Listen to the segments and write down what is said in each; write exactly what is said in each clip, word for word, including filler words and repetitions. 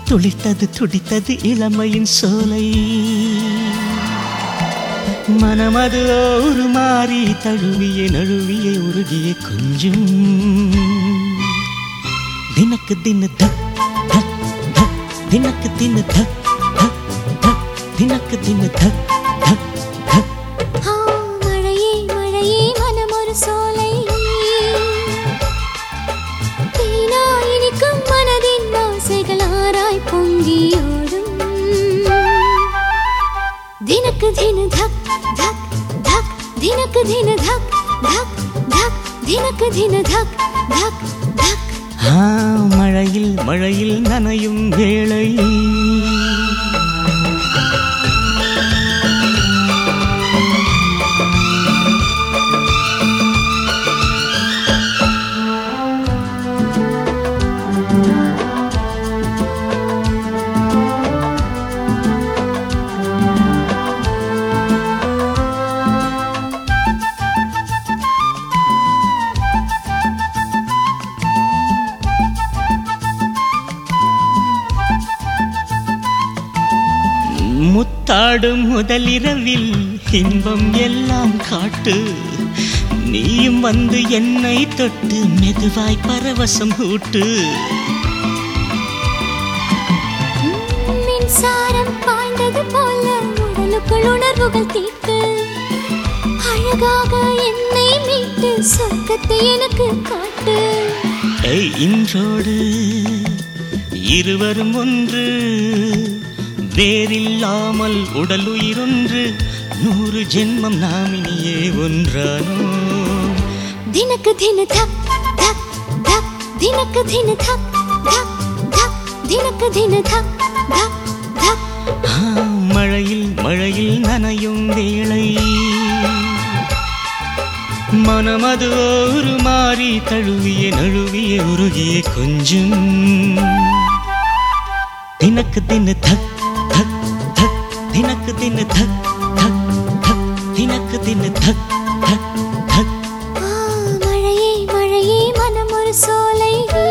துளித்தது துடித்தது இளமையின் சோலை மனமது ஒரு மாறி தழுவிய நழுவிய உருகிய கொஞ்சம் தினக்கு தின தக் தக் தக் தினக்கு தின தக் தக் தக் தினக்கு தின தக் தக் தக் மழையே மழையே மனம் ஒரு சோலை தேனா இனிக்கும் மனதின் ஆசைகள் ஆராய் பொங்கியோடும் தினக்கு தின தக் தக் தக் தினக்கு தின தக் தக் தக் தினக்கு தின தக் தக் தக் மழையில் மழையில் நனையும் வேளை முத்தாடும் முதலிரவில் இன்பம் எல்லாம் காட்டு நீயும் வந்து என்னை தொட்டு மெதுவாய் பரவசம் ஊட்டு மின்சாரம் பாய்ந்தது போல உடலுக்குள் உணர்வுகள் தீட்டு அழகாக என்னை மீட்டு சொர்க்கத்தை எனக்கு காட்டு இன்றோடு இருவரும் ஒன்று வேறில்லாமல் உடல் உயிரொன்று நூறு ஜென்மம் நாம் இனியே ஒன்றானோ தினக்கு தின தக் தக் தக் தினக்கு தின தக் தக் தக் தினக்கு தின தக் தக் தக் மழையில் மழையில் நனையும் வேளை மனமது ஒரு மாறி தழுவிய நழுவிய உருகிய கொஞ்சம் தினக்கு தின தக் தக் தக் தினக்கு தின தக் தக் தக் தினக்கு தின தக் தக் தக் மழையே மழையே மனம் ஒரு சோலை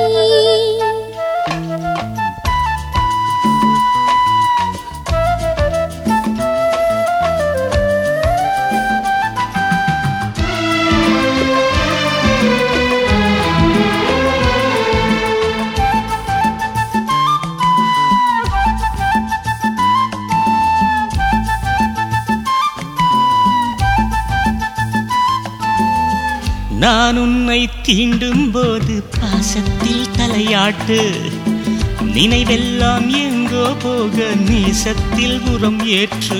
நான் உன்னை தீண்டும் போது பாசத்தில் தலையாட்டு நினைவெல்லாம் எங்கோ போக நேசத்தில் உரம் ஏற்று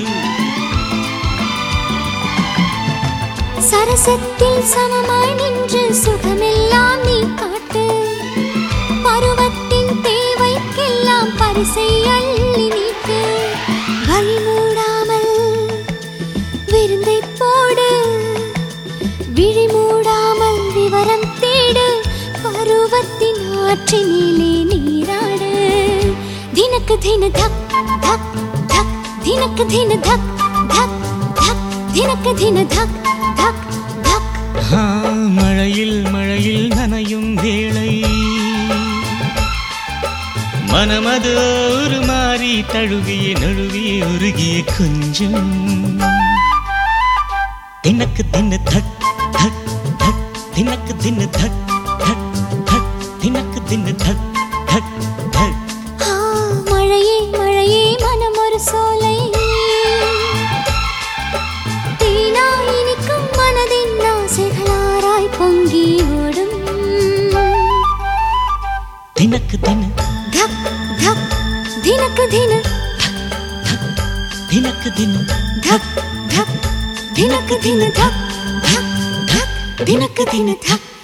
சரசத்தில் சமமாய் நின்று சுகமெல்லாம் நீ காட்டு பருவத்தின் தேவைக்கெல்லாம் பரிசை அள்ளி நீட்டு வழி மூடாமல் விருந்தை போடு விழி மூடாமல் விவரம் தேடு பருவத்தின் ஆற்றினிலே நீராடு தினக்கு தின தக் தக் தக் தினக்கு தின தக் தக் தக் தினக்கு தின தக் தக் தக் மழையில் மழையில் நனையும் வேளை மனமது ஒரு மாறி தழுவிய நழுவிய உருகிய கொஞ்சம் தினக்கு தின தக் தக் தக் தினக்கு தின தக் தக் தக் தினக்கு தின தக் தக் தக் மழையே மழையே மனம் ஒரு சோலை தேனா இனிக்கும் மனதின் ஆசைகளாராய் பொங்கி ஓடும் தினக்கு தின தக் தக் தினக்கு தின தக் தினக்கு தின தக் தக் தினக்கு தின தக் தக் தக் தினக்கு தின தக்